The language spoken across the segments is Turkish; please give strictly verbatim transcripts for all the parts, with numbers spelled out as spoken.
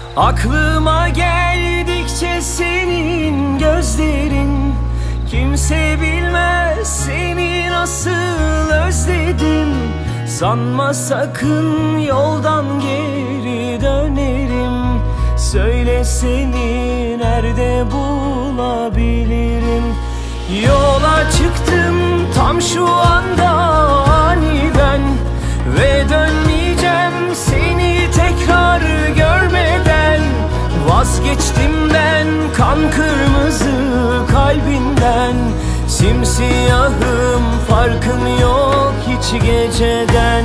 Aklıma geldikçe senin gözlerin, kimse bilmez seni nasıl özledim. Sanma sakın yoldan geri dönerim. Söyle seni nerede bulabilirim? Yola çıktım tam şu anda aniden, ve dönmeyeceğim seni tekrar görmeden. Vazgeçtim ben kan kırmızı kalbinden. Simsiyahım, farkım yok hiç geceden.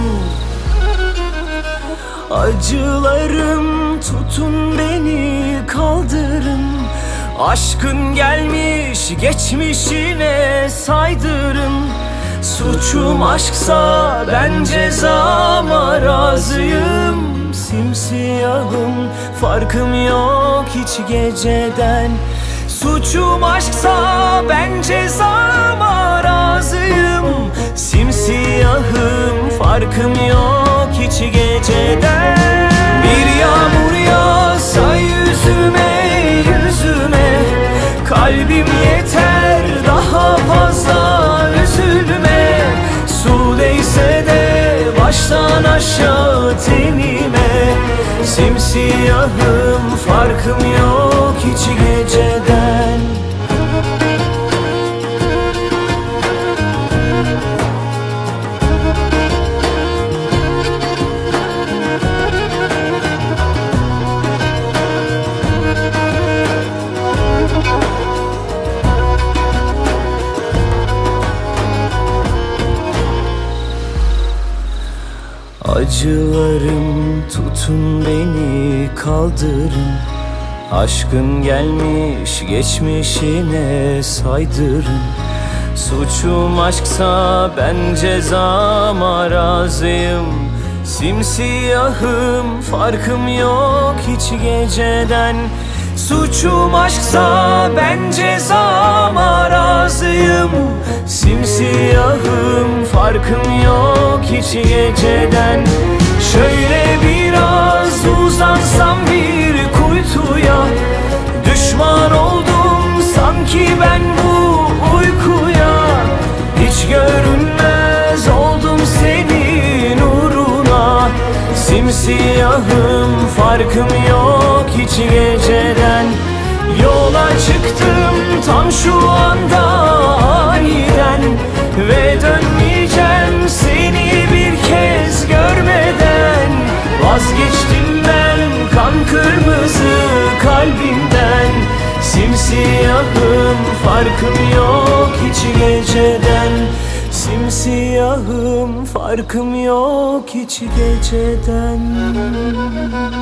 Acılarım tutun beni kaldırın. Aşkın gelmiş geçmişine saydırın. Suçum aşksa ben cezama razıyım. Simsiyahım, farkım yok hiç geceden. Suçum aşksa ben cezama razıyım. Simsiyahım, farkım yok hiç geceden. Bir yağmur yağsa yüzüme yüzüme, kalbim yeter daha fazla üzülme. Su değse de baştan aşağı tenime. Simsiyahım, farkım yok hiç geceden. Acılarım tutun beni kaldırın. Aşkın gelmiş geçmişine saydırın. Suçum aşksa ben cezama razıyım. Simsiyahım, farkım yok hiç geceden. Suçum aşksa ben cezama razıyım. Simsiyahım, farkım yok hiç geceden. Şöyle biraz uzansam bir kuytuya, düşman oldum sanki ben bu uykuya. Hiç görünmez oldum senin uğruna. Simsiyahım, farkım yok hiç geceden. Yola çıktım tam şu anda aniden, ve dönmeyeceğim seni bir kez görmeden. Vazgeçtim ben kan kırmızı kalbimden. Simsiyahım, farkım yok hiç geceden. Simsiyahım, farkım yok hiç geceden.